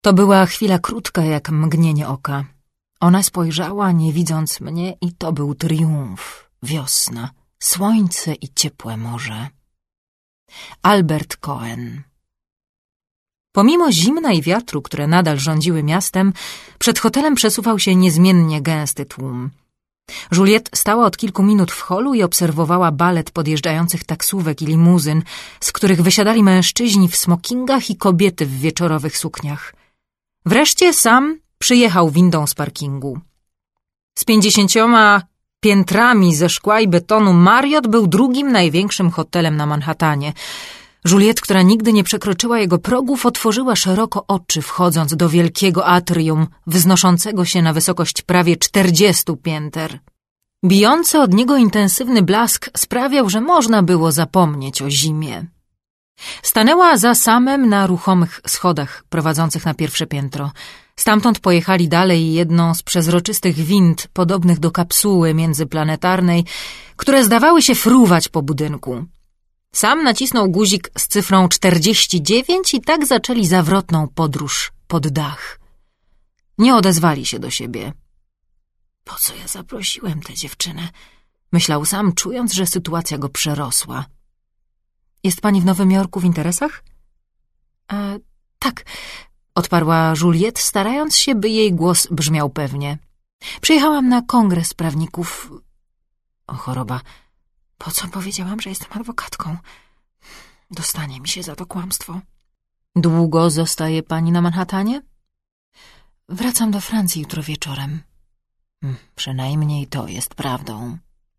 To była chwila krótka jak mgnienie oka. Ona spojrzała, nie widząc mnie, i to był triumf. Wiosna, słońce i ciepłe morze. Albert Cohen. Pomimo zimna i wiatru, które nadal rządziły miastem, przed hotelem przesuwał się niezmiennie gęsty tłum. Juliette stała od kilku minut w holu i obserwowała balet podjeżdżających taksówek i limuzyn, z których wysiadali mężczyźni w smokingach i kobiety w wieczorowych sukniach. Wreszcie sam przyjechał windą z parkingu. Z 50 piętrami ze szkła i betonu Marriott był drugim największym hotelem na Manhattanie. Juliette, która nigdy nie przekroczyła jego progów, otworzyła szeroko oczy, wchodząc do wielkiego atrium, wznoszącego się na wysokość prawie 40 pięter. Bijący od niego intensywny blask sprawiał, że można było zapomnieć o zimie. Stanęła za Samem na ruchomych schodach prowadzących na pierwsze piętro. Stamtąd pojechali dalej jedną z przezroczystych wind podobnych do kapsuły międzyplanetarnej, które zdawały się fruwać po budynku. Sam nacisnął guzik z cyfrą 49 i tak zaczęli zawrotną podróż pod dach. Nie odezwali się do siebie. Po co ja zaprosiłem tę dziewczynę? Myślał Sam, czując, że sytuacja go przerosła. Jest pani w Nowym Jorku w interesach? Tak, odparła Juliette, starając się, by jej głos brzmiał pewnie. Przyjechałam na kongres prawników. O, choroba. Po co powiedziałam, że jestem adwokatką? Dostanie mi się za to kłamstwo. Długo zostaje pani na Manhattanie? Wracam do Francji jutro wieczorem. Przynajmniej to jest prawdą.